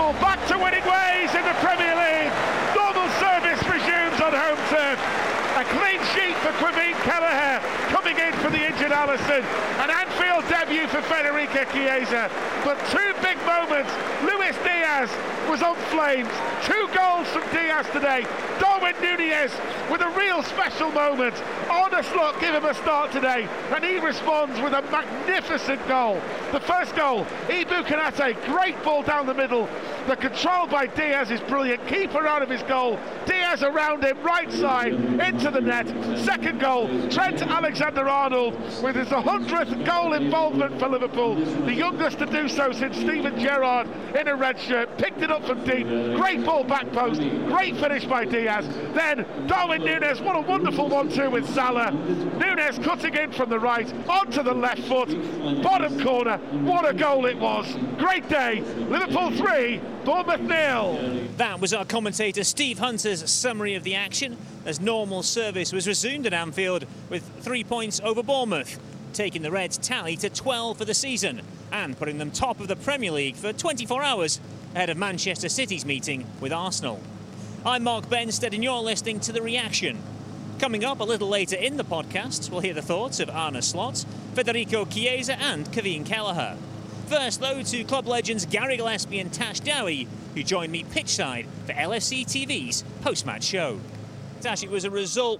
Liverpool back to winning ways in the Premier League. Normal service resumes on home turf. A clean sheet for Kevin Kelleher coming in for the injured Alisson. An Anfield debut for Federico Chiesa. But two big moments. Luis Diaz was on flames. 2 goals from Diaz today. Darwin Núñez with a real special moment. Arne Slot give him a start today, and he responds with a magnificent goal. The first goal, Ibou Konate, great ball down the middle. The control by Diaz is brilliant. Keeper out of his goal. Diaz around him, right side, into the net. Second goal, Trent Alexander-Arnold with his 100th goal involvement for Liverpool. The youngest to do so since Steven Gerrard in a red shirt. Picked it up from deep. Great ball back post. Great finish by Diaz. Then Darwin Núñez, what a wonderful 1-2 with Salah. Núñez cutting in from the right, onto the left foot. Bottom corner. What a goal it was. Great day. Liverpool 3, Bournemouth 0. That was our commentator Steve Hunter's summary of the action as normal service was resumed at Anfield with 3 points over Bournemouth, taking the Reds' tally to 12 for the season and putting them top of the Premier League for 24 hours ahead of Manchester City's meeting with Arsenal. I'm Mark Benstead and you're listening to The Reaction. Coming up a little later in the podcast, we'll hear the thoughts of Arne Slot, Federico Chiesa and Kevin Kelleher. First, though, to club legends Gary Gillespie and Tash Dowie, who joined me pitchside for LFC TV's post-match show. Tash, it was a result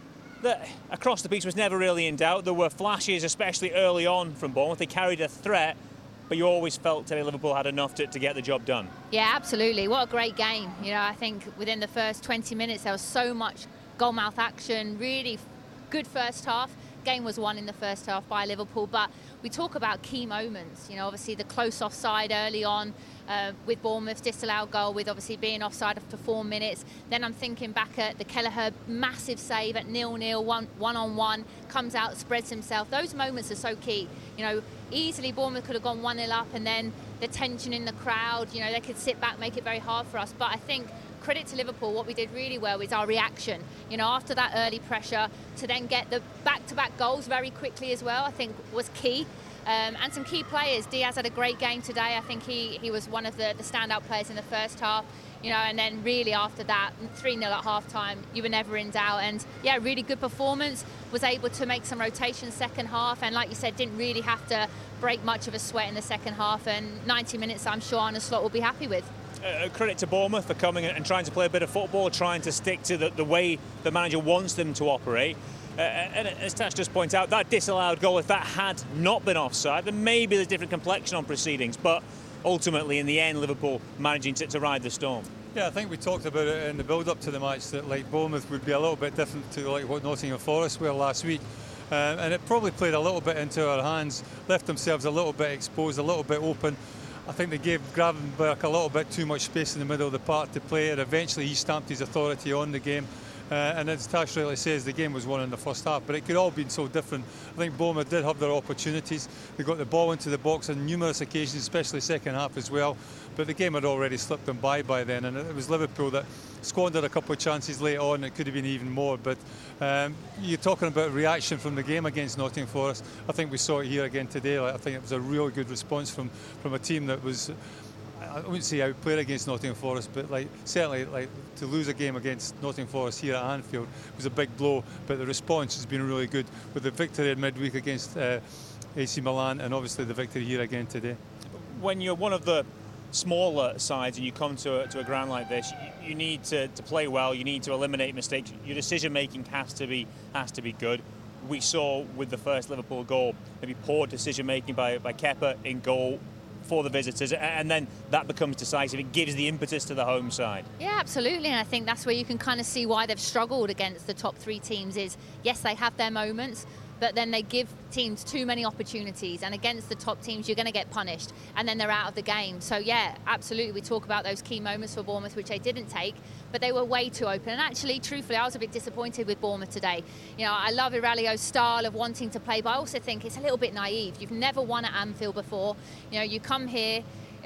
that across the piece was never really in doubt. There were flashes, especially early on from Bournemouth. They carried a threat, but you always felt today Liverpool had enough to get the job done. Yeah, absolutely. What a great game. You know, I think within the first 20 minutes there was so much goalmouth action, really good first half. Game was won in the first half by Liverpool, but we talk about key moments. You know, obviously the close offside early on with Bournemouth's disallowed goal, with obviously being offside after 4 minutes. Then I'm thinking back at the Kelleher massive save at 0-0, one-on-one, comes out, spreads himself. Those moments are so key. You know, easily Bournemouth could have gone 1-0 up, and then the tension in the crowd, you know, they could sit back, make it very hard for us. But I think credit to Liverpool, what we did really well is our reaction. You know, after that early pressure, to then get the back-to-back goals very quickly as well, I think was key. And some key players. Diaz had a great game today. I think he was one of the standout players in the first half. You know, and then really after that, 3-0 at half-time, you were never in doubt. And yeah, really good performance. Was able to make some rotations second half, and like you said, didn't really have to break much of a sweat in the second half. And 90 minutes, I'm sure Arne Slot will be happy with. Credit to Bournemouth for coming and trying to play a bit of football, trying to stick to the way the manager wants them to operate. And as Tash just pointed out, that disallowed goal, if that had not been offside, then maybe there's a different complexion on proceedings. But ultimately, in the end, Liverpool managing to ride the storm. Yeah, I think we talked about it in the build-up to the match that like Bournemouth would be a little bit different to like what Nottingham Forest were last week. And it probably played a little bit into our hands, left themselves a little bit exposed, a little bit open. I think they gave Gravenberch a little bit too much space in the middle of the park to play, and eventually he stamped his authority on the game. And as Tash rightly says, the game was won in the first half, but it could all have been so different. I think Bournemouth did have their opportunities. They got the ball into the box on numerous occasions, especially second half as well. But the game had already slipped them by then, and it was Liverpool that squandered a couple of chances late on. It could have been even more. But you're talking about reaction from the game against Nottingham Forest. I think we saw it here again today. I think it was a really good response from a team that was, I wouldn't say outplayed against Nottingham Forest, but certainly to lose a game against Nottingham Forest here at Anfield was a big blow. But the response has been really good with the victory in midweek against AC Milan, and obviously the victory here again today. When you're one of the smaller sides and you come to a ground like this, you need to play well. You need to eliminate mistakes. Your decision making has to be good. We saw with the first Liverpool goal maybe poor decision making by Kepa in goal for the visitors, and then that becomes decisive. It gives the impetus to the home side. Yeah, absolutely, and I think that's where you can kind of see why they've struggled against the top three teams is, yes, they have their moments, but then they give teams too many opportunities, and against the top teams you're going to get punished, and then they're out of the game. So yeah, absolutely, we talk about those key moments for Bournemouth which they didn't take, but they were way too open. And actually, truthfully, I was a bit disappointed with Bournemouth today. You know, I love Iralio's style of wanting to play, but I also think it's a little bit naive. You've never won at Anfield before. You know, you come here,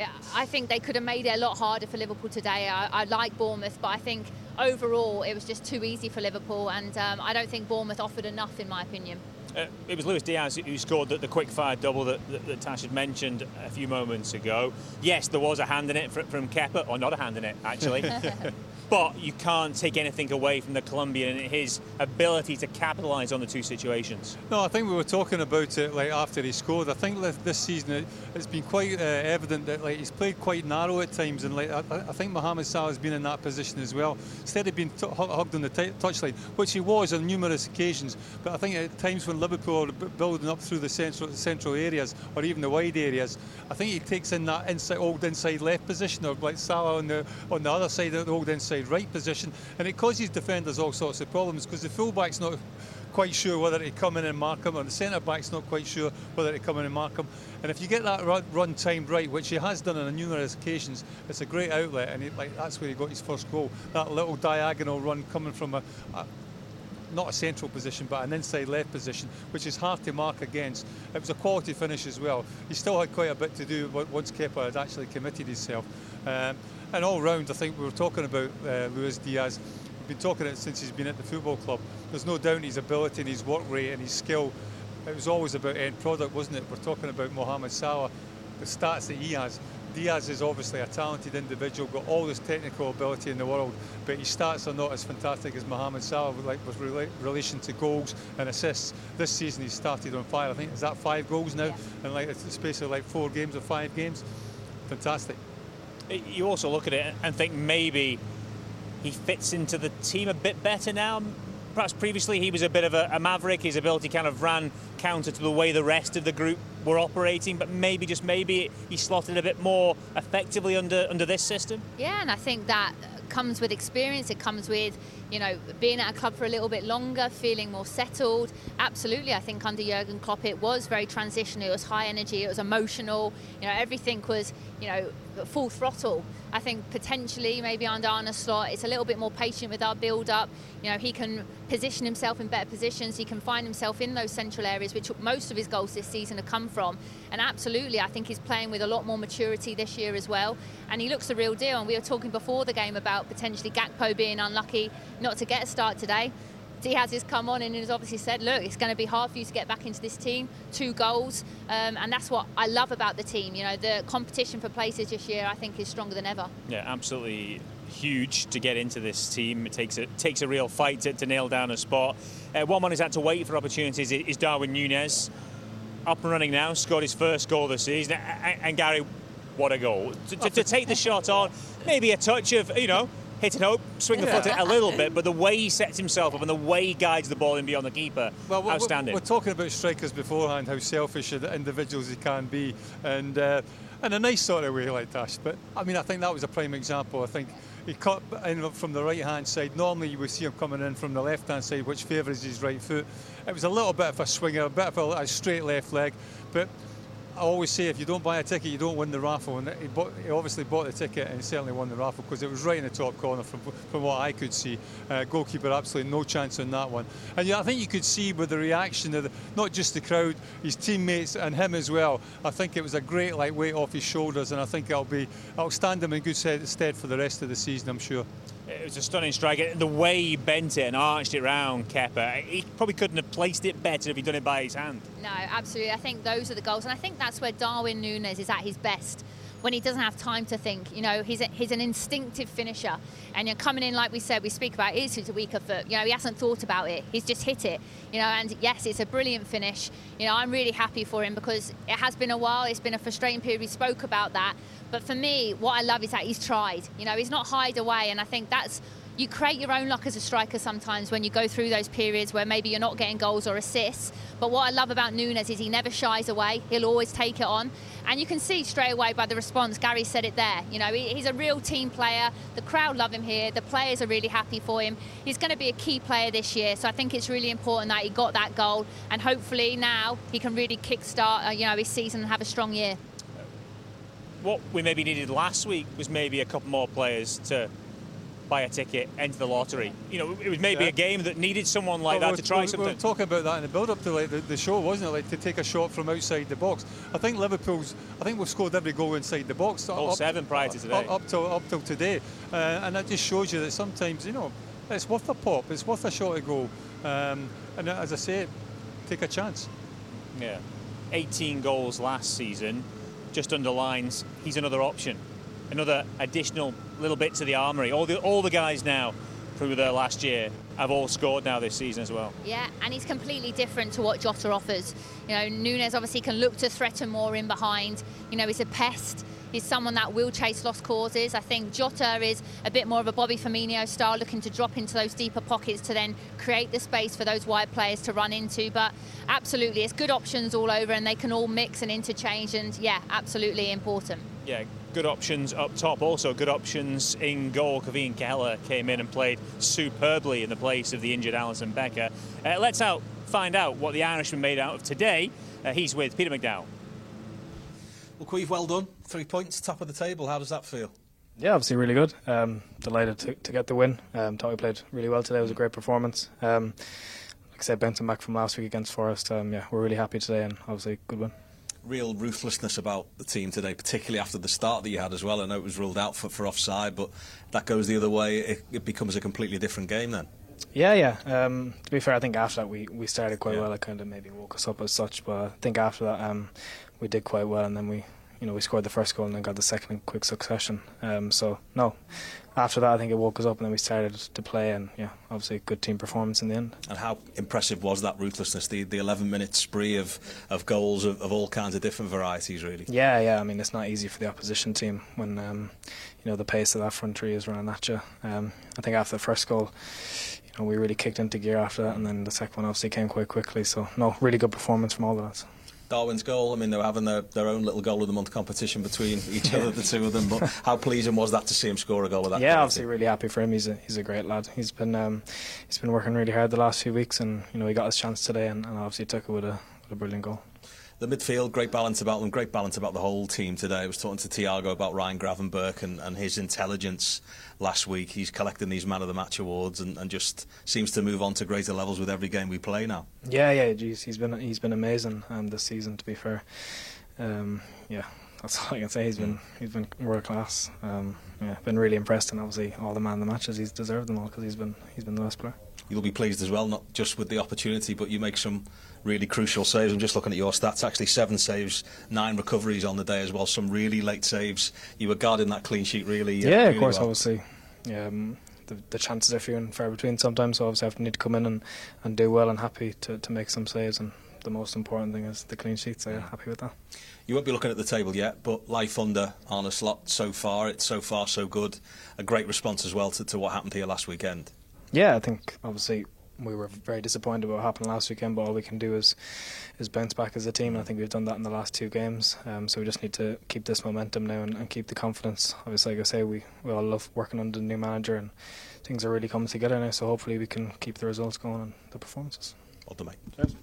I think they could have made it a lot harder for Liverpool today. I like Bournemouth, but I think overall it was just too easy for Liverpool, and I don't think Bournemouth offered enough, in my opinion. It was Luis Diaz who scored the quick-fire double that Tash had mentioned a few moments ago. Yes, there was a hand in it from Kepa, or not a hand in it, actually. But you can't take anything away from the Colombian and his ability to capitalise on the two situations. No, I think we were talking about it like after he scored. I think this season it's been quite evident that like he's played quite narrow at times, and like I think Mohamed Salah's been in that position as well. Instead of being hugged on the touchline, which he was on numerous occasions, but I think at times when Liverpool are building up through the central areas or even the wide areas, I think he takes in that inside left position, or like Salah on the other side of the old inside right position, and it causes defenders all sorts of problems because the fullback's not quite sure whether to come in and mark him, or the centre back's not quite sure whether to come in and mark him. And if you get that run timed right, which he has done on numerous occasions, it's a great outlet, and that's where he got his first goal. That little diagonal run coming from not a central position but an inside left position, which is hard to mark against. It was a quality finish as well. He still had quite a bit to do once Kepa had actually committed himself. And all round, I think we were talking about Luis Diaz. We've been talking it since he's been at the football club. There's no doubt his ability and his work rate and his skill. It was always about end product, wasn't it? We're talking about Mohamed Salah, the stats that he has. Diaz is obviously a talented individual, got all this technical ability in the world, but his stats are not as fantastic as Mohamed Salah, like with relation to goals and assists. This season he's started on fire. I think, is that 5 goals now? Yeah. In like the space of like 4 games or 5 games. Fantastic. You also look at it and think maybe he fits into the team a bit better now. Perhaps previously he was a bit of a maverick. His ability kind of ran counter to the way the rest of the group were operating, but maybe, just maybe, he slotted a bit more effectively under this system. Yeah, and I think that comes with experience. It comes with, you know, being at a club for a little bit longer, feeling more settled. Absolutely, I think under Jurgen Klopp it was very transitional. It was high energy, it was emotional. You know, everything was, you know, full throttle. I think potentially maybe under Arne Slot it's a little bit more patient with our build-up. You know, he can position himself in better positions. He can find himself in those central areas, which most of his goals this season have come from. And absolutely, I think he's playing with a lot more maturity this year as well. And he looks the real deal. And we were talking before the game about potentially Gakpo being unlucky not to get a start today. Diaz has come on and has obviously said, look, it's going to be hard for you to get back into this team. 2 goals, and that's what I love about the team. You know, the competition for places this year, I think, is stronger than ever. Yeah, absolutely huge to get into this team. It takes a real fight to nail down a spot. One man who's had to wait for opportunities is Darwin Núñez. Up and running now, scored his first goal this season. And Gary, what a goal. To take the shot on, maybe a touch of, you know, hit and hope, swing the foot a little bit, but the way he sets himself up and the way he guides the ball in beyond the keeper, outstanding. We're talking about strikers beforehand, how selfish individuals they can be, and in a nice sort of way like that. But I mean, I think that was a prime example. I think he cut in from the right-hand side. Normally you would see him coming in from the left-hand side, which favours his right foot. It was a little bit of a swinger, a bit of a straight left leg, but I always say if you don't buy a ticket, you don't win the raffle, and he obviously bought the ticket and he certainly won the raffle because it was right in the top corner from what I could see. Goalkeeper absolutely no chance on that one. And yeah, I think you could see with the reaction of not just the crowd, his teammates and him as well. I think it was a great weight off his shoulders, and I think it'll stand him in good stead for the rest of the season, I'm sure. It was a stunning strike. The way he bent it and arched it round Kepa, he probably couldn't have placed it better if he'd done it by his hand. No, absolutely. I think those are the goals. And I think that's where Darwin Núñez is at his best, when he doesn't have time to think. You know, he's an instinctive finisher. And you're coming in, like we said, we speak about it, it's a weaker foot. You know, he hasn't thought about it. He's just hit it. You know, and yes, it's a brilliant finish. You know, I'm really happy for him because it has been a while. It's been a frustrating period. We spoke about that. But for me, what I love is that he's tried. You know, he's not hide away. And I think that's, you create your own luck as a striker sometimes when you go through those periods where maybe you're not getting goals or assists. But what I love about Núñez is he never shies away. He'll always take it on. And you can see straight away by the response, Gary said it there. You know, he's a real team player. The crowd love him here. The players are really happy for him. He's going to be a key player this year. So I think it's really important that he got that goal. And hopefully now he can really kickstart, you know, his season and have a strong year. What we maybe needed last week was maybe a couple more players to buy a ticket, enter the lottery. You know, it was maybe a game that needed someone like that to try something. We were talking about that in the build-up to the show, wasn't it? Like to take a shot from outside the box. I think we've scored every goal inside the box. All 7 prior to today. Up till today, and that just shows you that sometimes, you know, it's worth a pop. It's worth a shot to goal. And as I say, take a chance. Yeah, 18 goals last season just underlines he's another option, another additional little bit to the armoury. All the guys now through their last year have all scored now this season as well. Yeah, and he's completely different to what Jota offers. You know, Núñez obviously can look to threaten more in behind. You know, he's a pest. He's someone that will chase lost causes. I think Jota is a bit more of a Bobby Firmino style, looking to drop into those deeper pockets to then create the space for those wide players to run into. But absolutely, it's good options all over, and they can all mix and interchange, and yeah, absolutely important. Yeah, good options up top, also good options in goal. Kevin Keller came in and played superbly in the place of the injured Alisson Becker. Let's find out what the Irishman made out of today. He's with Peter McDowell. Well, Queeve, well done. 3 points, top of the table. How does that feel? Yeah, obviously really good. Delighted to get the win. Thought we played really well today. It was a great performance. Like I said, bouncing back from last week against Forest. Yeah, we're really happy today, and obviously good win. Real ruthlessness about the team today, particularly after the start that you had as well. I know it was ruled out for offside, but that goes the other way. It becomes a completely different game then. Yeah. To be fair, I think after that we started quite well. It kind of maybe woke us up as such, but I think after that we did quite well, and then we scored the first goal and then got the second in quick succession. After that I think it woke us up, and then we started to play, and yeah, obviously a good team performance in the end. And how impressive was that ruthlessness, the 11-minute spree of goals of all kinds of different varieties, really? Yeah, I mean, it's not easy for the opposition team when the pace of that front three is running at you. I think after the first goal, we really kicked into gear after that, and then the second one obviously came quite quickly, so no, really good performance from all the lads. Darwin's goal, I mean, they were having their own little goal of the month competition between each other, the two of them, but how pleasing was that to see him score a goal with that? Yeah, obviously really happy for him. He's a great lad. He's been working really hard the last few weeks, and he got his chance today, and obviously took it with a brilliant goal. The midfield, great balance about them, great balance about the whole team today. I was talking to Thiago about Ryan Gravenberch and his intelligence last week. He's collecting these Man of the Match awards and just seems to move on to greater levels with every game we play now. Yeah, geez, he's been amazing this season, to be fair. That's all I can say. He's been world class. Been really impressed, and obviously all the Man of the Matches, he's deserved them all because he's been the best player. You'll be pleased as well, not just with the opportunity, but you make some really crucial saves. I'm just looking at your stats, actually 7 saves, 9 recoveries on the day as well, some really late saves. You were guarding that clean sheet really of course, well. Obviously. The chances are few and far between sometimes, so obviously I have to need to come in and do well, and happy to make some saves, and the most important thing is the clean sheet, so happy with that. You won't be looking at the table yet, but life under Arne Slot so far, it's so far so good. A great response as well to what happened here last weekend. Yeah, I think obviously we were very disappointed about what happened last weekend, but all we can do is bounce back as a team, and I think we've done that in the last 2 games. So we just need to keep this momentum now and keep the confidence. Obviously, like I say, we all love working under the new manager, and things are really coming together now, so hopefully we can keep the results going and the performances. Well done, mate. Cheers.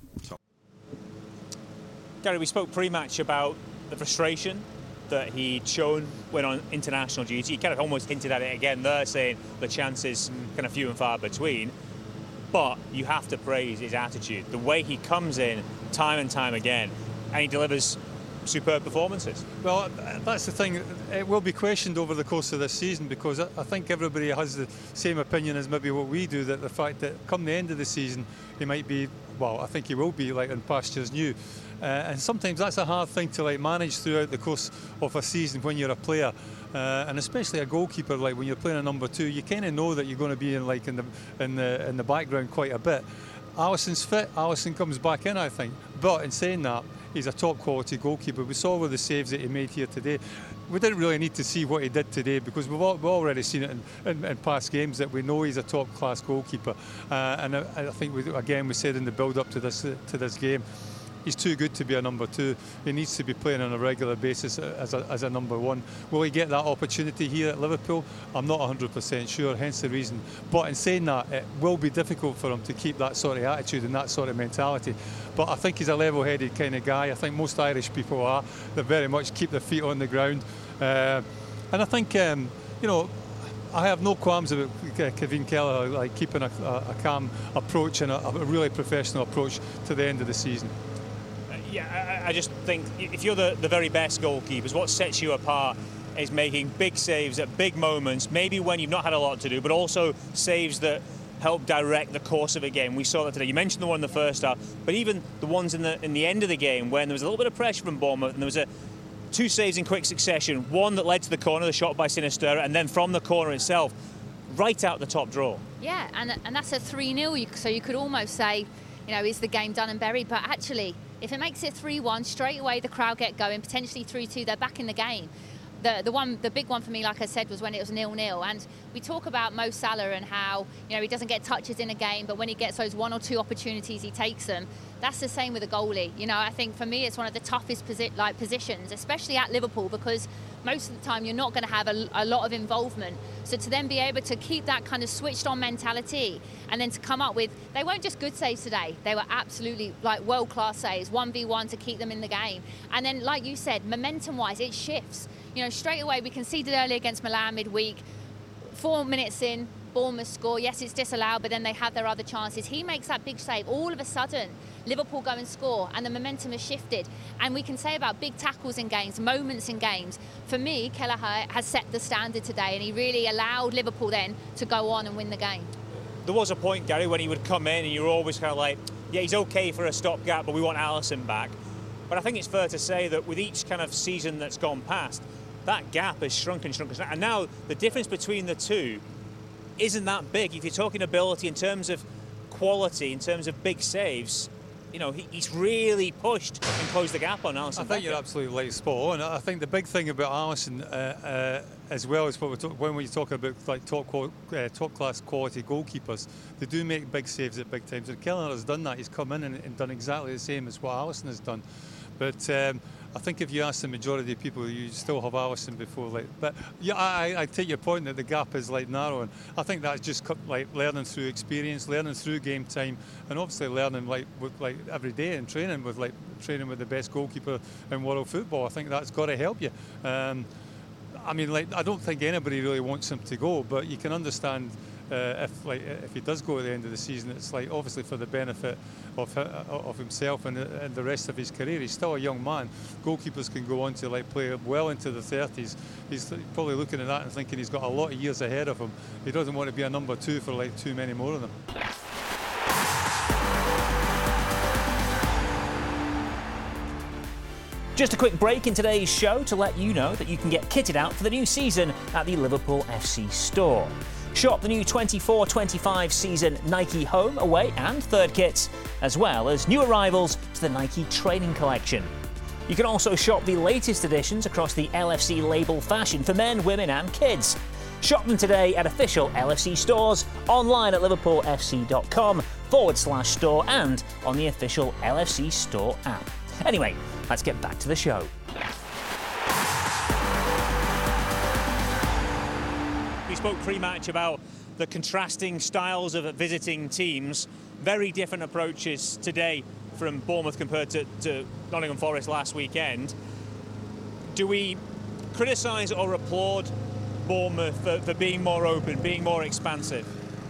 Gary, we spoke pre-match about the frustration that he'd shown when on international duty. He kind of almost hinted at it again there, saying the chances kind of few and far between. But you have to praise his attitude, the way he comes in time and time again, and he delivers superb performances. Well, that's the thing. It will be questioned over the course of this season, because I think everybody has the same opinion as maybe what we do, that the fact that come the end of the season he might be, well, I think he will be like in pastures new. And sometimes that's a hard thing to manage throughout the course of a season when you're a player, and especially a goalkeeper. Like when you're playing a number 2, you kind of know that you're going to be in the background quite a bit. Alisson's fit. Alisson comes back in, I think. But in saying that, he's a top quality goalkeeper. We saw with the saves that he made here today. We didn't really need to see what he did today, because we've already seen it in past games that we know he's a top class goalkeeper. And I think we said in the build up to this game, he's too good to be a number 2. He needs to be playing on a regular basis as a number 1. Will he get that opportunity here at Liverpool? I'm not 100% sure, hence the reason. But in saying that, it will be difficult for him to keep that sort of attitude and that sort of mentality. But I think he's a level-headed kind of guy. I think most Irish people are. They very much keep their feet on the ground. And I think, I have no qualms about Kevin Keller keeping a calm approach and a really professional approach to the end of the season. Yeah, I just think if you're the very best goalkeepers, what sets you apart is making big saves at big moments, maybe when you've not had a lot to do, but also saves that help direct the course of a game. We saw that today. You mentioned the one in the first half, but even the ones in the end of the game when there was a little bit of pressure from Bournemouth and there was two saves in quick succession, one that led to the corner, the shot by Sinisterra, and then from the corner itself, right out the top draw. Yeah, and that's a 3-0, so you could almost say, you know, is the game done and buried? But actually, if it makes it 3-1, straight away the crowd get going, potentially 3-2, they're back in the game. The big one for me, like I said, was when it was 0-0. And we talk about Mo Salah and how, you know, he doesn't get touches in a game, but when he gets those one or two opportunities, he takes them. That's the same with a goalie. You know, I think for me, it's one of the toughest positions, especially at Liverpool, because most of the time you're not going to have a lot of involvement. So to then be able to keep that kind of switched on mentality and then to come up with, they weren't just good saves today, they were absolutely like world-class saves, 1v1 to keep them in the game. And then, like you said, momentum-wise, it shifts. You know, straight away we conceded early against Milan midweek. 4 minutes in, Bournemouth score. Yes, it's disallowed, but then they have their other chances. He makes that big save. All of a sudden, Liverpool go and score, and the momentum has shifted. And we can say about big tackles in games, moments in games. For me, Kelleher has set the standard today, and he really allowed Liverpool then to go on and win the game. There was a point, Gary, when he would come in and you were always kind of like, yeah, he's okay for a stopgap, but we want Alisson back. But I think it's fair to say that with each kind of season that's gone past, that gap has shrunk and shrunk. And now the difference between the two isn't that big. If you're talking ability in terms of quality, in terms of big saves, you know, he's really pushed and closed the gap on Alisson. I think you're absolutely right, spot on. I think the big thing about Alisson, as well as what when we talk about like top class quality goalkeepers, they do make big saves at big times. And Kelleher has done that. He's come in and done exactly the same as what Alisson has done. But I think if you ask the majority of people, you still have Alisson before. But yeah, I take your point that the gap is like narrowing. I think that's just like learning through experience, learning through game time, and obviously learning like every day and training with the best goalkeeper in world football. I think that's got to help you. I mean, like, I don't think anybody really wants him to go, but you can understand if he does go at the end of the season, it's like obviously for the benefit of himself and the rest of his career. He's still a young man. Goalkeepers can go on to like play well into the 30s. He's probably looking at that and thinking he's got a lot of years ahead of him. He doesn't want to be a number two for like too many more of them. Just a quick break in today's show to let you know that you can get kitted out for the new season at the Liverpool FC store. Shop the new 24-25 season Nike home, away and third kits, as well as new arrivals to the Nike training collection. You can also shop the latest additions across the LFC label fashion for men, women and kids. Shop them today at official LFC stores, online at liverpoolfc.com/store and on the official LFC store app. Anyway, let's get back to the show. We spoke pre-match about the contrasting styles of visiting teams. Very different approaches today from Bournemouth compared to Nottingham Forest last weekend. Do we criticise or applaud Bournemouth for being more open, being more expansive?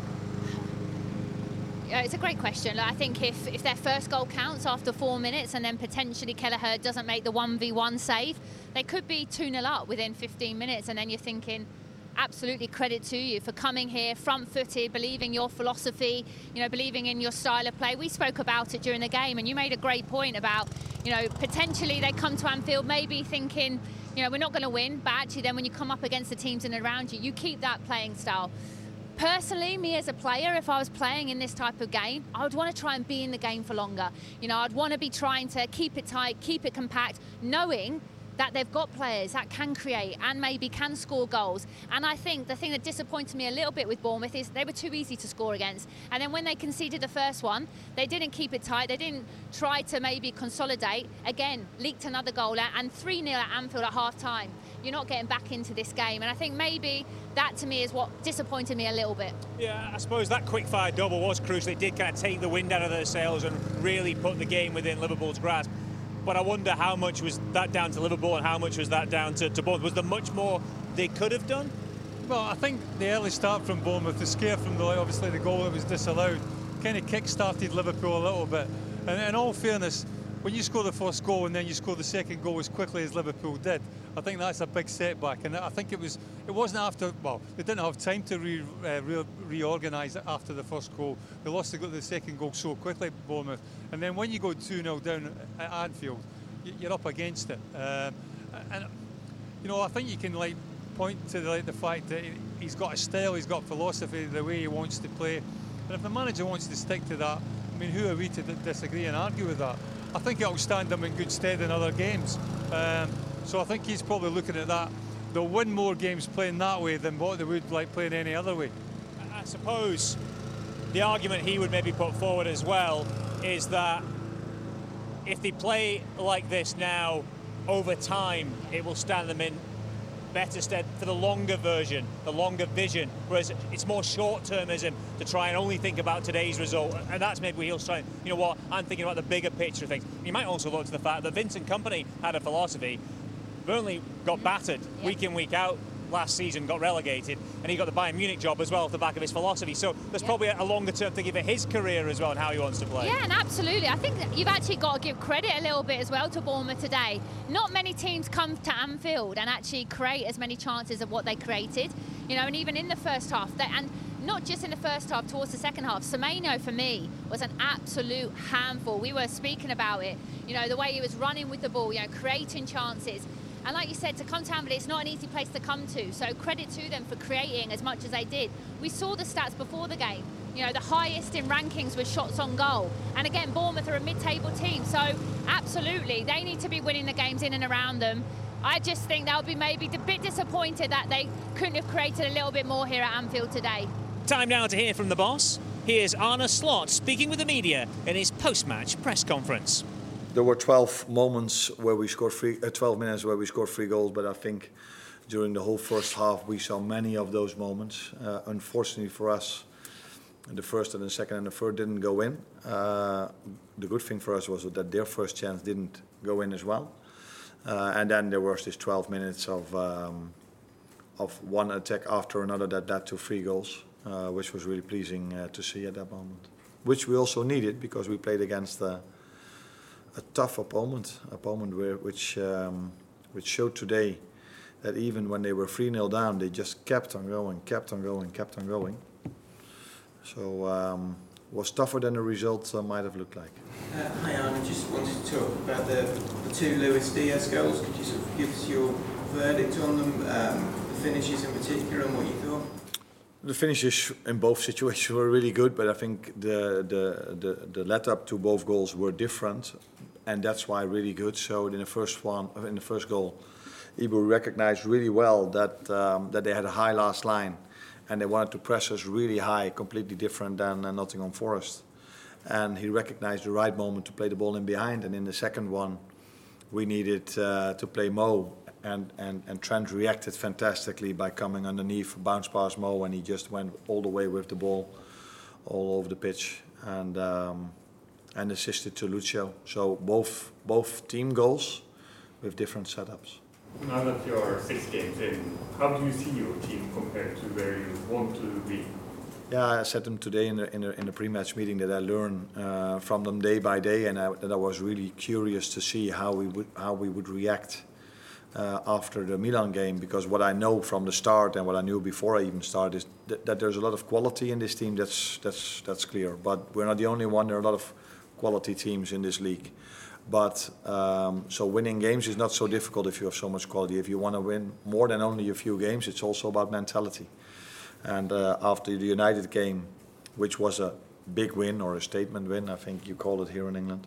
It's a great question. I think if their first goal counts after 4 minutes and then potentially Kelleher doesn't make the 1v1 save, they could be 2-0 up within 15 minutes, and then you're thinking, absolutely credit to you for coming here front-footed, believing your philosophy, you know, believing in your style of play. We spoke about it during the game, and you made a great point about, you know, potentially they come to Anfield maybe thinking, you know, we're not going to win, but actually then when you come up against the teams in and around you, you keep that playing style. Personally, me as a player, if I was playing in this type of game, I would want to try and be in the game for longer. You know, I'd want to be trying to keep it tight, keep it compact, knowing that they've got players that can create and maybe can score goals. And I think the thing that disappointed me a little bit with Bournemouth is they were too easy to score against. And then when they conceded the first one, they didn't keep it tight. They didn't try to maybe consolidate. Again, leaked another goal and 3-0 at Anfield at half-time. You're not getting back into this game. And I think maybe that, to me, is what disappointed me a little bit. Yeah, I suppose that quick-fire double was crucial. It did kind of take the wind out of their sails and really put the game within Liverpool's grasp. But I wonder how much was that down to Liverpool and how much was that down to Bournemouth? Was there much more they could have done? Well, I think the early start from Bournemouth, the scare from obviously the goal that was disallowed, kind of kick-started Liverpool a little bit. And in all fairness, when you score the first goal and then you score the second goal as quickly as Liverpool did, I think that's a big setback. And I think it wasn't after, well, they didn't have time to reorganise after the first goal. They lost the second goal so quickly, Bournemouth. And then when you go 2-0 down at Anfield, you're up against it. And I think you can point to the fact that he's got a style, he's got philosophy, the way he wants to play. And if the manager wants to stick to that, I mean, who are we to disagree and argue with that? I think it'll stand them in good stead in other games. So I think he's probably looking at that. They'll win more games playing that way than what they would playing any other way. I suppose the argument he would maybe put forward as well is that if they play like this now, over time, it will stand them in better stead for the longer version, the longer vision, whereas it's more short-termism to try and only think about today's result, and that's maybe he'll try, you know what, I'm thinking about the bigger picture of things. You might also look to the fact that Vincent Kompany had a philosophy. Burnley got battered week in, week out last season, got relegated, and he got the Bayern Munich job as well off the back of his philosophy. So there's probably a longer term thinking for his career as well and how he wants to play. Yeah, and absolutely. I think that you've actually got to give credit a little bit as well to Bournemouth today. Not many teams come to Anfield and actually create as many chances of what they created, and even in the first half. And not just in the first half, towards the second half. Semenyo, for me, was an absolute handful. We were speaking about it, the way he was running with the ball, creating chances. And like you said, to come to Anfield, it's not an easy place to come to. So credit to them for creating as much as they did. We saw the stats before the game. The highest in rankings was shots on goal. And again, Bournemouth are a mid-table team. So absolutely, they need to be winning the games in and around them. I just think they'll be maybe a bit disappointed that they couldn't have created a little bit more here at Anfield today. Time now to hear from the boss. Here's Arne Slot speaking with the media in his post-match press conference. There were 12 moments where we scored 12 minutes where we scored 3 goals, but I think during the whole first half we saw many of those moments. Unfortunately for us, the first and the second and the third didn't go in. The good thing for us was that their first chance didn't go in as well. And then there was this 12 minutes of one attack after another that led to 3 goals, which was really pleasing to see at that moment. Which we also needed because we played against a tough opponent which showed today that even when they were 3-0 down, they just kept on going. So was tougher than the result might have looked like. Hi Arne, I just wanted to talk about the 2 Luis Diaz goals. Could you sort of give us your verdict on them, the finishes in particular, and what you thought? The finishes in both situations were really good, but I think the let-up to both goals were different, and that's why really good. So in the first goal, Ibu recognized really well that they had a high last line, and they wanted to press us really high, completely different than Nottingham Forest. And he recognized the right moment to play the ball in behind. And in the second one, we needed to play Mo. And Trent reacted fantastically by coming underneath, bounce past Mo, and he just went all the way with the ball all over the pitch and assisted to Lucio. So both team goals with different setups. Now that you're 6 games in, how do you see your team compared to where you want to be? Yeah, I said them today in the pre-match meeting that I learn from them day by day, and that I was really curious to see how we would react after the Milan game, because what I know from the start and what I knew before I even started is that there's a lot of quality in this team. That's clear. But we're not the only one. There are a lot of quality teams in this league. But so winning games is not so difficult if you have so much quality. If you want to win more than only a few games, it's also about mentality. And after the United game, which was a big win or a statement win, I think you call it here in England,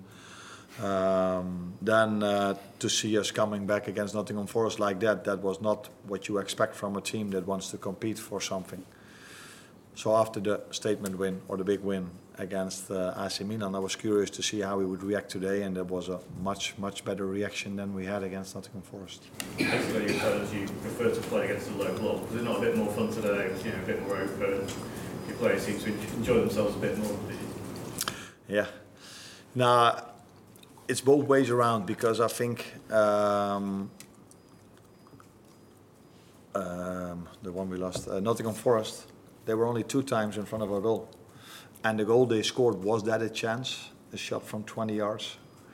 then to see us coming back against Nottingham Forest like that was not what you expect from a team that wants to compete for something. So after the statement win or the big win against AC Milan, I was curious to see how we would react today, and there was a much better reaction than we had against Nottingham Forest. Basically, you told us you prefer to play against a low block. Was it not a bit more fun today? A bit more open. Your players seem to enjoy themselves a bit more. Yeah. Now, it's both ways around, because I think the one we lost, Nottingham Forest, they were only 2 times in front of our goal. And the goal they scored, was that a chance? A shot from 20 yards.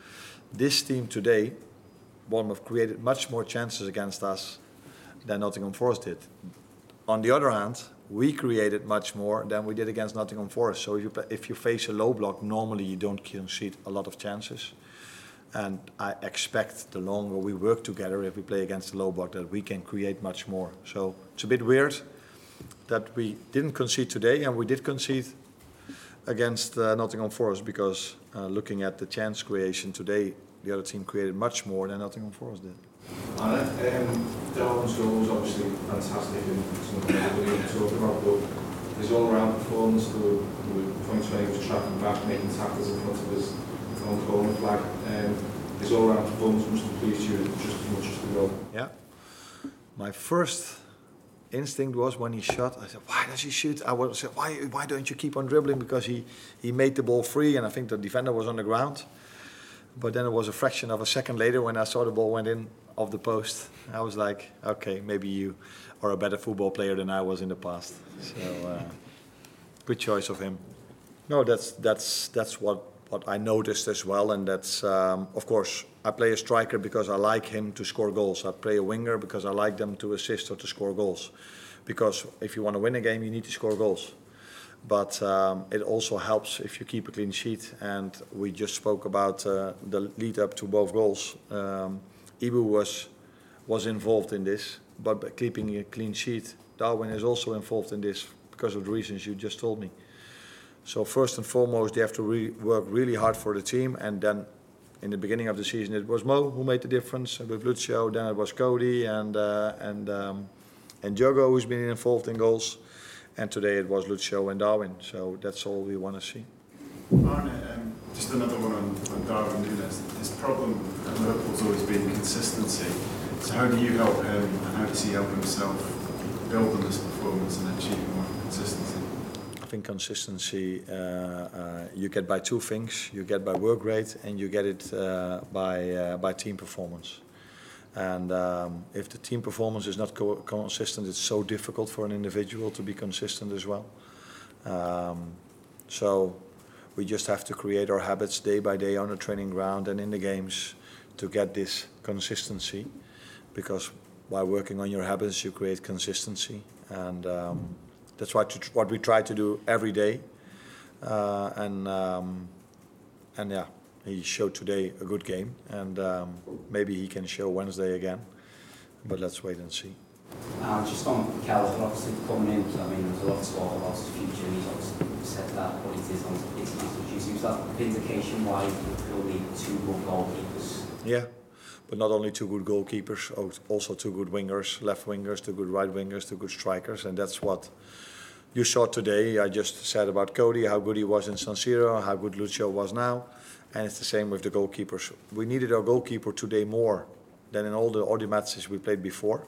this team today, Bournemouth created much more chances against us than Nottingham Forest did. On the other hand, we created much more than we did against Nottingham Forest. So if you face a low block, normally you don't concede a lot of chances. And I expect the longer we work together, if we play against the low block, that we can create much more. So it's a bit weird that we didn't concede today, and we did concede against Nottingham Forest, because looking at the chance creation today, the other team created much more than Nottingham Forest did. Darwin's goal was obviously fantastic and something that we didn't talk about, but his all-round performance, there were points when he was tracking back, making tackles in front of his own corner flag. His all-round performance must have pleased you just as much as the goal. Yeah. My first instinct was when he shot, I said, why does he shoot? I would say, why don't you keep on dribbling? Because he made the ball free, and I think the defender was on the ground. But then it was a fraction of a second later when I saw the ball went in off the post. I was like, okay, maybe you are a better football player than I was in the past. So good choice of him. No, that's what I noticed as well, and that's of course I play a striker because I like him to score goals. I play a winger because I like them to assist or to score goals. Because if you want to win a game, you need to score goals. But it also helps if you keep a clean sheet. And we just spoke about the lead up to both goals. Ibu was involved in this, but by keeping a clean sheet, Darwin is also involved in this because of the reasons you just told me. So first and foremost, they have to work really hard for the team, and then in the beginning of the season it was Mo who made the difference with Lucio. Then it was Cody and Diogo who's been involved in goals, and today it was Lucio and Darwin. So that's all we want to see. Arne, just another one on Darwin Núñez. His problem at Liverpool's always been consistency. So how do you help him, and how does he help himself build on this performance and achieve more consistency? I think consistency you get by two things. You get by work rate, and you get it by team performance. And if the team performance is not consistent, it's so difficult for an individual to be consistent as well. So we just have to create our habits day by day on the training ground and in the games to get this consistency. Because by working on your habits, you create consistency. And that's what we try to do every day. And yeah, he showed today a good game, and maybe he can show Wednesday again. But let's wait and see. Just on Kelleher, obviously coming in, I mean, there's a lot of talk about his future. He's obviously said that what it is on international duty. Was that vindication why we'll need two good goalkeepers? Yeah. But not only two good goalkeepers, also two good wingers, left wingers, two good right wingers, two good strikers, and that's what you saw today. I just said about Cody, how good he was in San Siro, how good Lucio was now, and it's the same with the goalkeepers. We needed our goalkeeper today more than in all the matches we played before,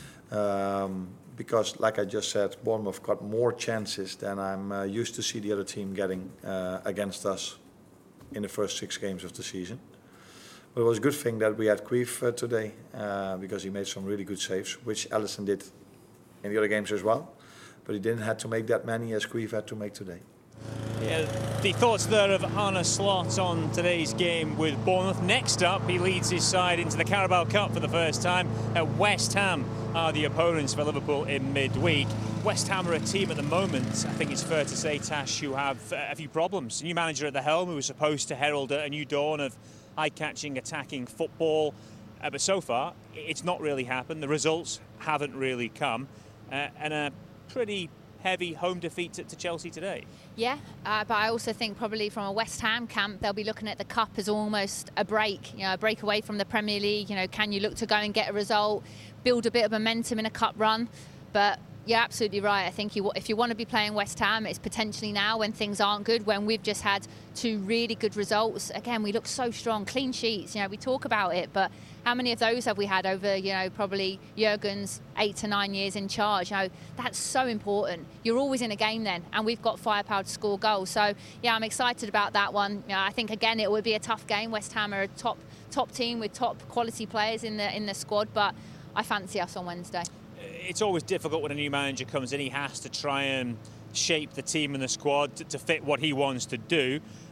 because, like I just said, Bournemouth got more chances than I'm used to see the other team getting against us in the first 6 games of the season. But it was a good thing that we had Queef today, because he made some really good saves, which Alisson did in the other games as well. But he didn't have to make that many as Queef had to make today. Yeah, the thoughts there of Arne Slot on today's game with Bournemouth. Next up, he leads his side into the Carabao Cup for the first time. West Ham are the opponents for Liverpool in midweek. West Ham are a team at the moment, I think it's fair to say, Tash, who have a few problems. New manager at the helm who was supposed to herald a new dawn of eye-catching, attacking football. But so far, it's not really happened. The results haven't really come. And a pretty heavy home defeat to Chelsea today. Yeah, but I also think probably from a West Ham camp, they'll be looking at the Cup as almost a break, a break away from the Premier League. Can you look to go and get a result, build a bit of momentum in a Cup run? But you're absolutely right. I think if you want to be playing West Ham, it's potentially now when things aren't good, when we've just had 2 really good results. Again, we look so strong, clean sheets. We talk about it, but how many of those have we had over, probably Jurgen's 8 to 9 years in charge? That's so important. You're always in a game then, and we've got firepower to score goals. So, yeah, I'm excited about that one. I think, again, it would be a tough game. West Ham are a top team with top quality players in the squad, but I fancy us on Wednesday. It's always difficult when a new manager comes in. He has to try and shape the team and the squad to fit what he wants to do.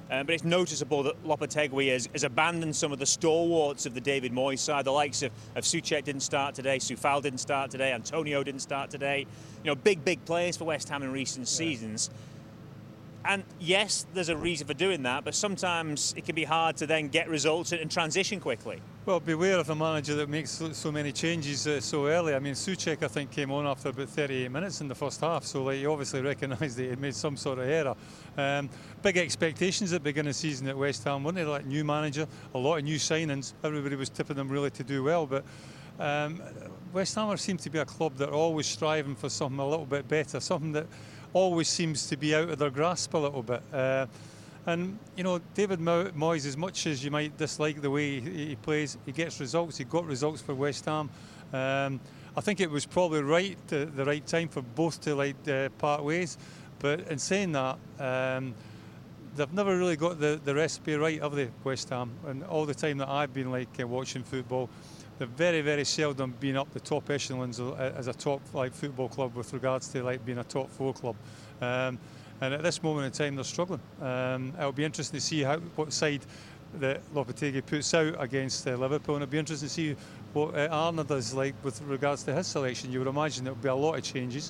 But it's noticeable that Lopetegui has abandoned some of the stalwarts of the David Moyes side. The likes of Souček didn't start today, Soufal didn't start today, Antonio didn't start today. You know, big players for West Ham in recent seasons. And yes, there's a reason for doing that, but sometimes it can be hard to then get results and transition quickly. Well, beware of a manager that makes so many changes so early. I mean, Souček, I think, came on after about 38 minutes in the first half, so like, he obviously recognised that he had made some sort of error. Big expectations at the beginning of the season at West Ham, weren't they? Like, new manager, a lot of new signings. Everybody was tipping them really to do well, but West Ham seem to be a club that are always striving for something a little bit better, something that always seems to be out of their grasp a little bit. And, you know, David Moyes, as much as you might dislike the way he plays, he gets results. He got results for West Ham. I think it was probably the right time for both to part ways. But in saying that, they've never really got the recipe right, have they, West Ham? And all the time that I've been watching football, they've very, very seldom been up the top echelons as a top football club with regards to being a top 4 club. And at this moment in time, they're struggling. It'll be interesting to see what side that Lopetegui puts out against Liverpool, and it'll be interesting to see what Arne does with regards to his selection. You would imagine there'll be a lot of changes.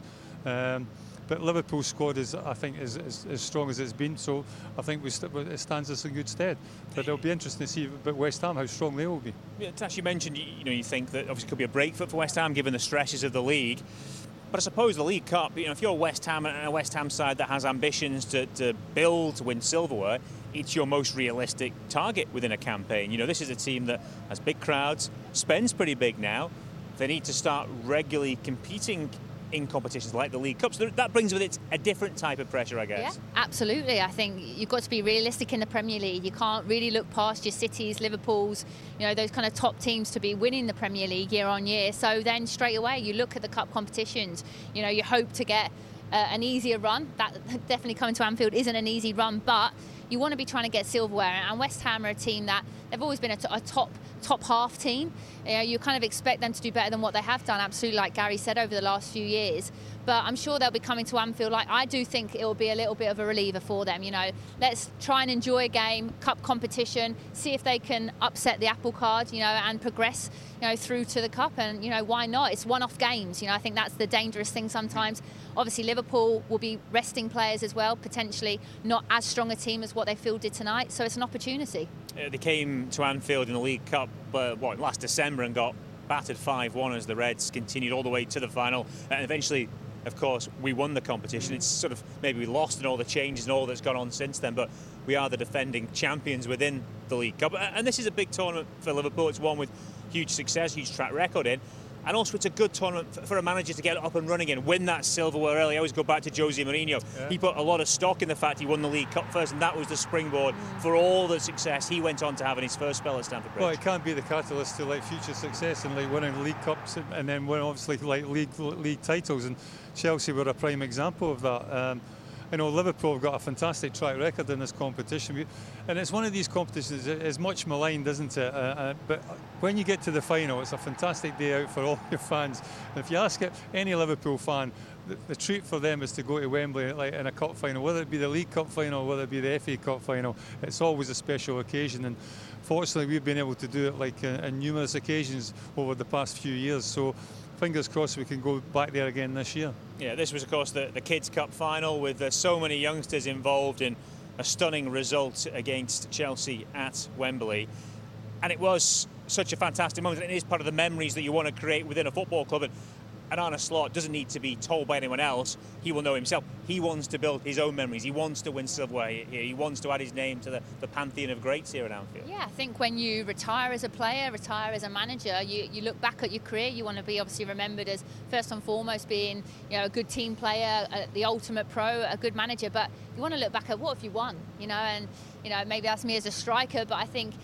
But Liverpool's squad is, I think, is as strong as it's been, so I think it stands us in good stead. But it'll be interesting to see about West Ham, how strong they will be. Yeah, Tash, you mentioned you think that obviously could be a break for West Ham given the stresses of the league. But I suppose the League Cup, if you're West Ham and a West Ham side that has ambitions to build, to win silverware, it's your most realistic target within a campaign. This is a team that has big crowds, spends pretty big now. They need to start regularly competing in competitions like the League Cup. So that brings with it a different type of pressure, I guess. Yeah, absolutely. I think you've got to be realistic in the Premier League. You can't really look past your Cities, Liverpools, those kind of top teams to be winning the Premier League year on year. So then straight away you look at the cup competitions. You hope to get an easier run. That definitely coming to Anfield isn't an easy run, but you want to be trying to get silverware. And West Ham are a team that they've always been a top half team. You kind of expect them to do better than what they have done, absolutely, like Gary said, over the last few years. But I'm sure they'll be coming to Anfield. I do think it will be a little bit of a reliever for them. Let's try and enjoy a game, cup competition, see if they can upset the apple cart, and progress, through to the cup. And why not? It's one-off games. I think that's the dangerous thing sometimes. Obviously, Liverpool will be resting players as well, potentially not as strong a team as what they fielded tonight. So it's an opportunity. They came to Anfield in the League Cup last December and got battered 5-1 as the Reds continued all the way to the final. And eventually, of course, we won the competition. It's sort of maybe we lost in all the changes and all that's gone on since then, but we are the defending champions within the League Cup. And this is a big tournament for Liverpool. It's one with huge success, huge track record in. And also, it's a good tournament for a manager to get up and running and win that silverware early. I always go back to Jose Mourinho. Yeah. He put a lot of stock in the fact he won the League Cup first, and that was the springboard for all the success he went on to have in his first spell at Stamford Bridge. Well, it can't be the catalyst to future success and winning League Cups and then winning obviously league titles. And Chelsea were a prime example of that. Liverpool have got a fantastic track record in this competition, and it's one of these competitions that is much maligned, isn't it? But when you get to the final, it's a fantastic day out for all your fans. And if you ask any Liverpool fan, the treat for them is to go to Wembley in a cup final, whether it be the League Cup final, whether it be the FA Cup final. It's always a special occasion, and fortunately we've been able to do it in numerous occasions over the past few years. So fingers crossed we can go back there again this year. Yeah, this was, of course, the Kids' Cup final with so many youngsters involved in a stunning result against Chelsea at Wembley. And it was such a fantastic moment, and it is part of the memories that you want to create within a football club. And Arne Slot doesn't need to be told by anyone else. He will know himself. He wants to build his own memories. He wants to win silverware here. He wants to add his name to the pantheon of greats here at Anfield. Yeah, I think when you retire as a player, retire as a manager, you look back at your career. You want to be obviously remembered as first and foremost being a good team player, the ultimate pro, a good manager. But you want to look back at what have you won, and maybe that's me as a striker. But I think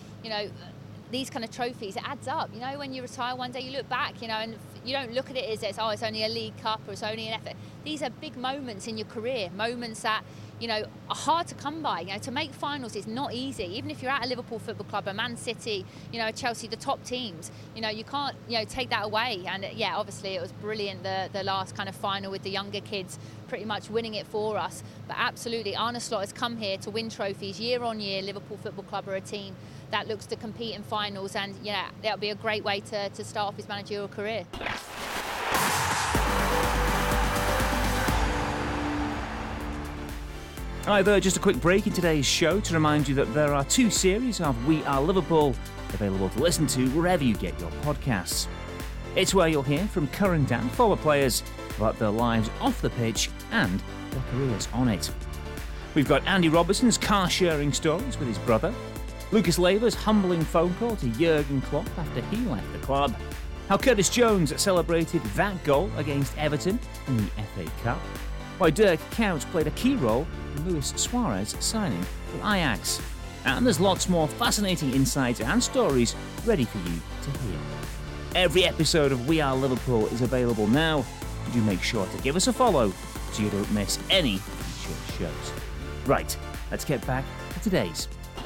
these kind of trophies, it adds up. When you retire one day, you look back, and you don't look at it as it's only a League Cup or it's only an FA. These are big moments in your career, moments that hard to come by. To make finals is not easy. Even if you're at a Liverpool Football Club, a Man City, a Chelsea, the top teams, you can't, take that away. And yeah, obviously it was brilliant, the last kind of final with the younger kids pretty much winning it for us. But absolutely, Arne Slot has come here to win trophies year on year. Liverpool Football Club are a team that looks to compete in finals, and yeah, that'll be a great way to start off his managerial career. Hi there, just a quick break in today's show to remind you that there are 2 series of We Are Liverpool available to listen to wherever you get your podcasts. It's where you'll hear from current and former players about their lives off the pitch and their careers on it. We've got Andy Robertson's car-sharing stories with his brother, Lucas Leiva's humbling phone call to Jurgen Klopp after he left the club, how Curtis Jones celebrated that goal against Everton in the FA Cup, why Dirk Kuyt played a key role in Luis Suarez signing for Ajax. And there's lots more fascinating insights and stories ready for you to hear. Every episode of We Are Liverpool is available now. Do make sure to give us a follow so you don't miss any future shows. Right, let's get back to today's.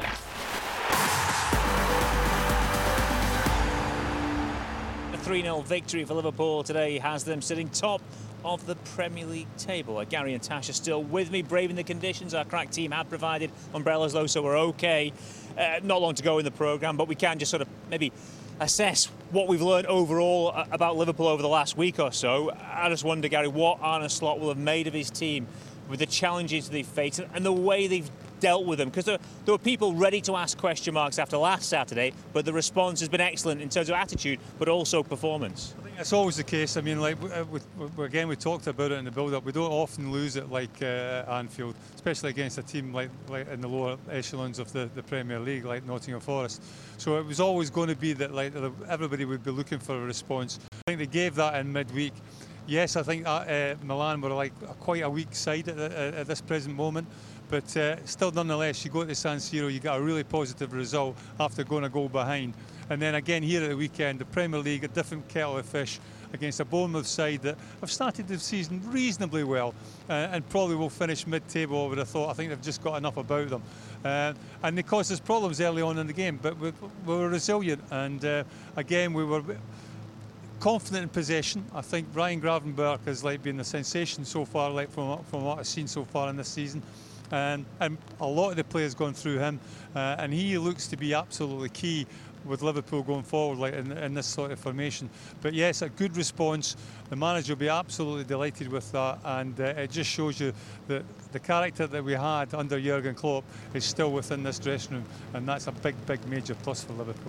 A 3-0 victory for Liverpool today has them sitting top of the Premier League table. Gary and Tash are still with me, braving the conditions. Our crack team had provided umbrellas though, so we're okay. Not long to go in the programme, but we can just sort of maybe assess what we've learned overall about Liverpool over the last week or so. I just wonder, Gary, what Arne Slot will have made of his team with the challenges they've faced and the way they've dealt with them, because there were people ready to ask question marks after last Saturday, but the response has been excellent in terms of attitude but also performance. I think that's always the case. I mean, like again, we talked about it in the build-up. We don't often lose it like Anfield, especially against a team like in the lower echelons of the Premier League, like Nottingham Forest. So it was always going to be that everybody would be looking for a response. I think they gave that in midweek. Yes, I think Milan were quite a weak side at this present moment. But still, nonetheless, you go to San Siro, you get a really positive result after going a goal behind. And then again here at the weekend, the Premier League, a different kettle of fish against a Bournemouth side that have started the season reasonably well and probably will finish mid-table, I would have thought. I think they've just got enough about them. And they caused us problems early on in the game, but we were resilient. And again, we were confident in possession. I think Ryan Gravenberch has been the sensation so far, from what I've seen so far in this season. And a lot of the players gone through him, and he looks to be absolutely key with Liverpool going forward in this sort of formation. But yes, a good response. The manager will be absolutely delighted with that, and it just shows you that the character that we had under Jurgen Klopp is still within this dressing room, and that's a big major plus for Liverpool.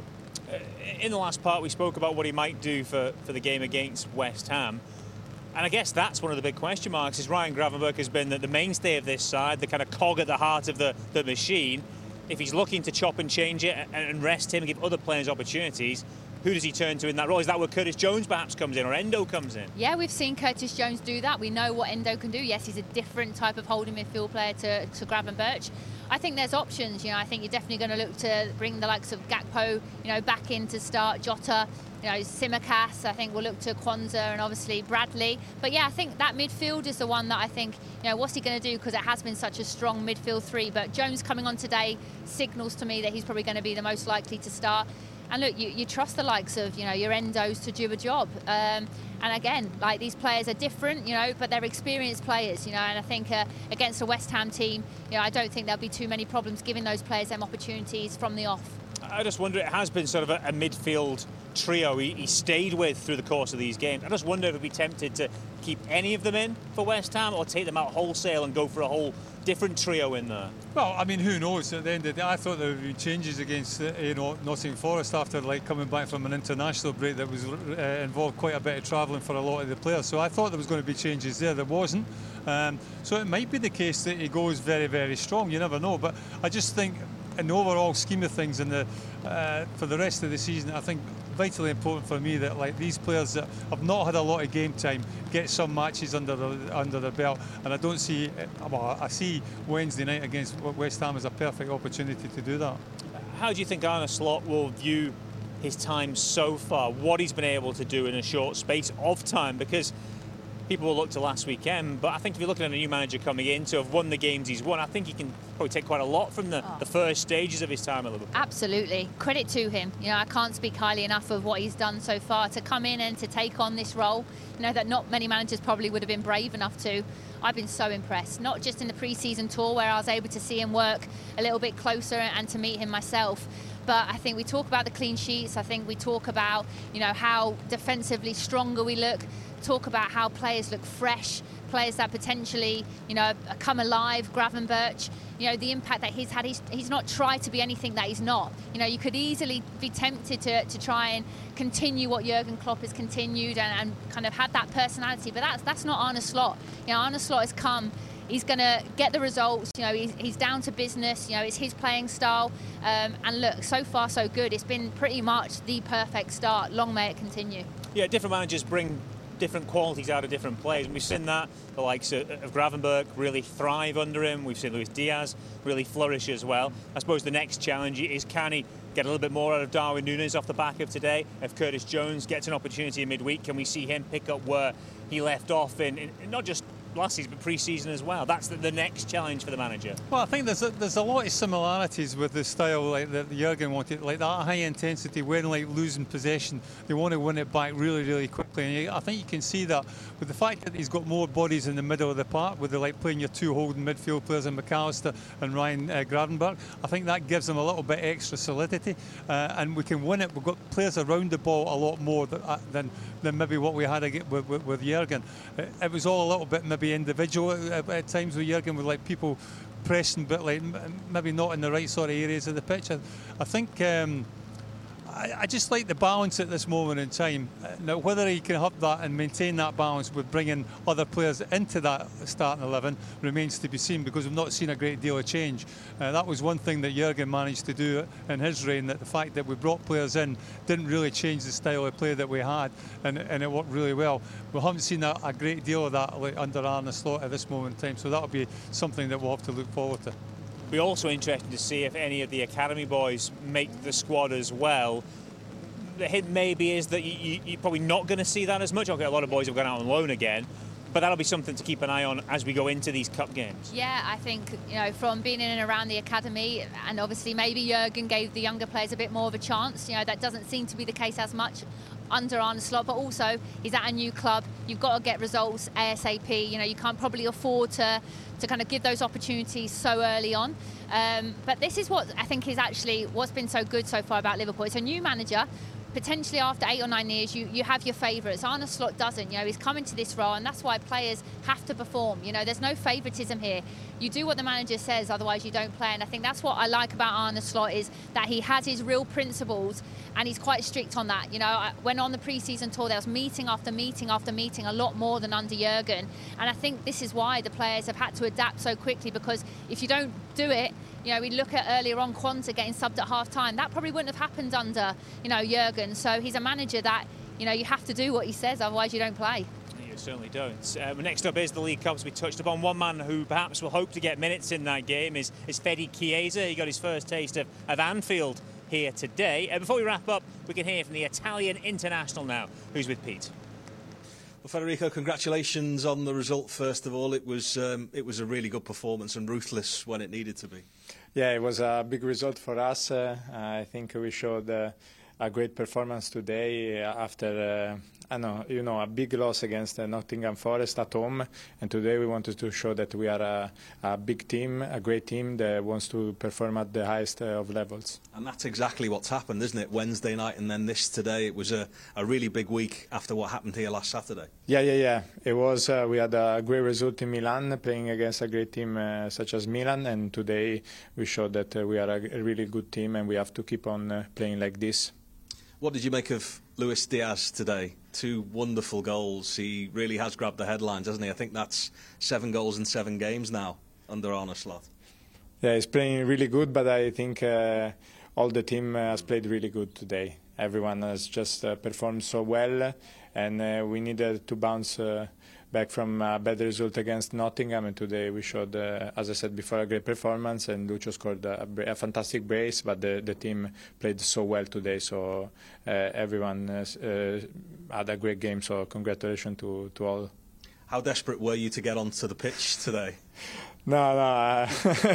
In the last part we spoke about what he might do for the game against West Ham. And I guess that's one of the big question marks, is Ryan Gravenberch has been the mainstay of this side, the kind of cog at the heart of the machine. If he's looking to chop and change it and rest him and give other players opportunities, who does he turn to in that role? Is that where Curtis Jones perhaps comes in, or Endo comes in? Yeah, we've seen Curtis Jones do that. We know what Endo can do. Yes, he's a different type of holding midfield player to Gravenberch. I think there's options. I think you're definitely going to look to bring the likes of Gakpo, back in to start. Jota, Tsimikas. I think we'll look to Kwanzaa and obviously Bradley. But yeah, I think that midfield is the one that I think, what's he going to do? Because it has been such a strong midfield three. But Jones coming on today signals to me that he's probably going to be the most likely to start. And look, you trust the likes of, your Endos to do a job. And again, these players are different, but they're experienced players, and I think against a West Ham team, I don't think there'll be too many problems giving those players them opportunities from the off. I just wonder, it has been sort of a midfield trio he stayed with through the course of these games. I just wonder if he'd be tempted to keep any of them in for West Ham or take them out wholesale and go for a whole different trio in there. Well, I mean, who knows? At the end of the day, I thought there would be changes against Nottingham Forest after coming back from an international break that was involved quite a bit of travelling for a lot of the players. So I thought there was going to be changes there. There wasn't. So it might be the case that he goes very, very strong. You never know. But I just think, in the overall scheme of things, for the rest of the season, I think vitally important for me that these players that have not had a lot of game time get some matches under their belt, and I don't see. Well, I see Wednesday night against West Ham as a perfect opportunity to do that. How do you think Arne Slot will view his time so far? What he's been able to do in a short space of time? Because people will look to last weekend, but I think if you're looking at a new manager coming in to have won the games he's won, I think he can probably take quite a lot from the first stages of his time at Liverpool. Absolutely. Credit to him. You know, I can't speak highly enough of what he's done so far to come in and to take on this role. You know, that not many managers probably would have been brave enough to. I've been so impressed, not just in the pre-season tour where I was able to see him work a little bit closer and to meet him myself, but I think we talk about the clean sheets. I think we talk about, you know, how defensively stronger we look, talk about how players look fresh, players that potentially, you know, come alive. Gravenberch, you know, the impact that he's had. He's not tried to be anything that he's not. You know, you could easily be tempted to try and continue what Jurgen Klopp has continued and kind of had that personality, but that's not Arne Slot. You know, Arne Slot has come. He's going to get the results. You know, he's down to business. You know, it's his playing style. And look, so far so good. It's been pretty much the perfect start. Long may it continue. Yeah, different managers bring different qualities out of different players. And we've seen that the likes of Gravenberch really thrive under him. We've seen Luis Diaz really flourish as well. I suppose the next challenge is, can he get a little bit more out of Darwin Núñez off the back of today? If Curtis Jones gets an opportunity in midweek, can we see him pick up where he left off in not just last season but pre-season as well? That's the next challenge for the manager. Well, I think there's a lot of similarities with the style like that Jurgen wanted, like that high intensity when like losing possession, they want to win it back really quickly, and I think you can see that with the fact that he's got more bodies in the middle of the park, with the like playing your two holding midfield players in McAllister and Ryan Gravenberch. I think that gives them a little bit extra solidity, and we can win it. We've got players around the ball a lot more than maybe what we had with Jurgen. It was all a little bit maybe individual at times with Jurgen, with like people pressing, but like maybe not in the right sort of areas of the pitch. I think I just like the balance at this moment in time. Now, whether he can have that and maintain that balance with bringing other players into that starting 11 remains to be seen, because we've not seen a great deal of change. That was one thing that Jurgen managed to do in his reign, that the fact that we brought players in didn't really change the style of play that we had, and it worked really well. We haven't seen a great deal of that under Arne Slot at this moment in time, so that'll be something that we'll have to look forward to. Be also interesting to see if any of the academy boys make the squad as well. The hint maybe is that you're probably not going to see that as much. Okay, a lot of boys have gone out on loan again, but that'll be something to keep an eye on as we go into these cup games. Yeah, I think, you know, from being in and around the academy, and obviously maybe Jurgen gave the younger players a bit more of a chance. You know, that doesn't seem to be the case as much under Arne Slot, but also he's at a new club. You've got to get results ASAP. You know, you can't probably afford to kind of give those opportunities so early on. But this is what I think is actually what's been so good so far about Liverpool. It's a new manager. Potentially after 8 or 9 years, you have your favourites. Arne Slot doesn't. You know, he's coming to this role, and that's why players have to perform. You know, there's no favouritism here. You do what the manager says, otherwise you don't play. And I think that's what I like about Arne Slot, is that he has his real principles, and he's quite strict on that. You know, when on the pre-season tour, there was meeting after meeting after meeting, a lot more than under Jurgen. And I think this is why the players have had to adapt so quickly, because if you don't do it, you know, we look at earlier on Quanta getting subbed at half-time. That probably wouldn't have happened under, you know, Jurgen. So he's a manager that, you know, you have to do what he says, otherwise you don't play. You certainly don't. Next up is the League Cups. We touched upon one man who perhaps will hope to get minutes in that game is Fede Chiesa. He got his first taste of Anfield here today. Before we wrap up, we can hear from the Italian international now, who's with Pete. Well, Federico, congratulations on the result. First of all, it was a really good performance and ruthless when it needed to be. Yeah, it was a big result for us. I think we showed a great performance today after a big loss against Nottingham Forest at home, and today we wanted to show that we are a big team, a great team that wants to perform at the highest of levels. And that's exactly what's happened, isn't it? Wednesday night and then this today. It was a really big week after what happened here last Saturday. Yeah. It was. We had a great result in Milan, playing against a great team such as Milan, and today we showed that we are a really good team, and we have to keep on playing like this. What did you make of Luis Diaz today? 2 wonderful goals. He really has grabbed the headlines, hasn't he? I think that's 7 goals in 7 games now under Arne Slot. Yeah, he's playing really good, but I think all the team has played really good today. Everyone has just performed so well, and we needed to bounce back from a bad result against Nottingham, and today we showed, as I said before, a great performance, and Lucho scored a fantastic brace, but the team played so well today, so everyone had a great game, so congratulations to all. How desperate were you to get onto the pitch today? No. I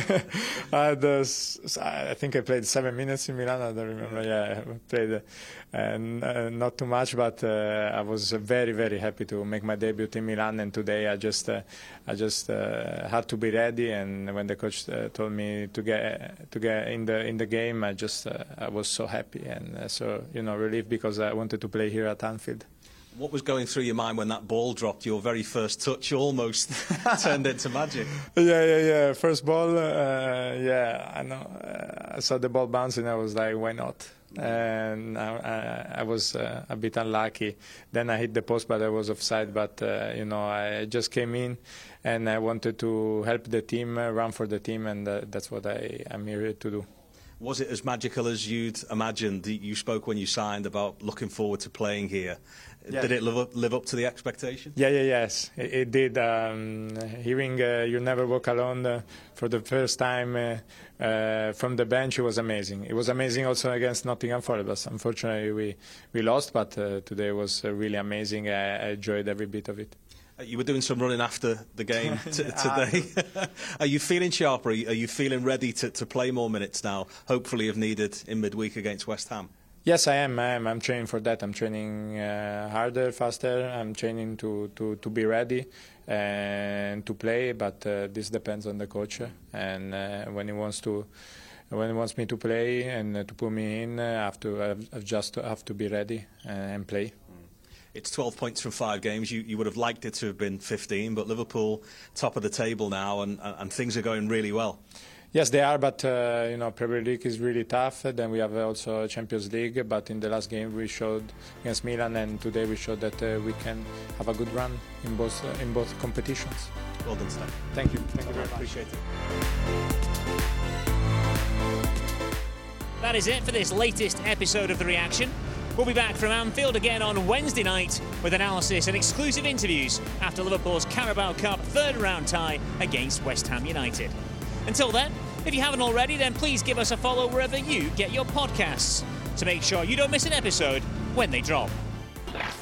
think I played 7 minutes in Milan. I don't remember. Yeah, I played not too much, but I was very, very happy to make my debut in Milan. And today I just had to be ready. And when the coach told me to get in the game, I was so happy and so relieved because I wanted to play here at Anfield. What was going through your mind when that ball dropped? Your very first touch almost turned into magic. Yeah. First ball, I know. I saw the ball bounce and I was like, why not? And I was a bit unlucky. Then I hit the post, but I was offside. But, I just came in and I wanted to help the team, run for the team, and that's what I'm here to do. Was it as magical as you'd imagined? You spoke when you signed about looking forward to playing here. Yeah. Did it live up to the expectation? Yes, it did. Hearing You Never Walk Alone for the first time from the bench, it was amazing. It was amazing also against Nottingham Forest. Unfortunately, we lost, but today was really amazing. I enjoyed every bit of it. You were doing some running after the game today. Are you feeling sharper? Are you feeling ready to play more minutes now, hopefully if needed, in midweek against West Ham? Yes, I am. I'm training for that. I'm training harder, faster. I'm training to be ready and to play, but this depends on the coach. And when he wants me to play and to put me in, I just have to be ready and play. It's 12 points from 5 games. You would have liked it to have been 15, but Liverpool top of the table now, and things are going really well. Yes, they are, but Premier League is really tough. Then we have also Champions League, but in the last game we showed against Milan, and today we showed that we can have a good run in both competitions. Well done, Stan. Thank you very much. Appreciate it. That is it for this latest episode of The Reaction. We'll be back from Anfield again on Wednesday night with analysis and exclusive interviews after Liverpool's Carabao Cup third-round tie against West Ham United. Until then, if you haven't already, then please give us a follow wherever you get your podcasts to make sure you don't miss an episode when they drop.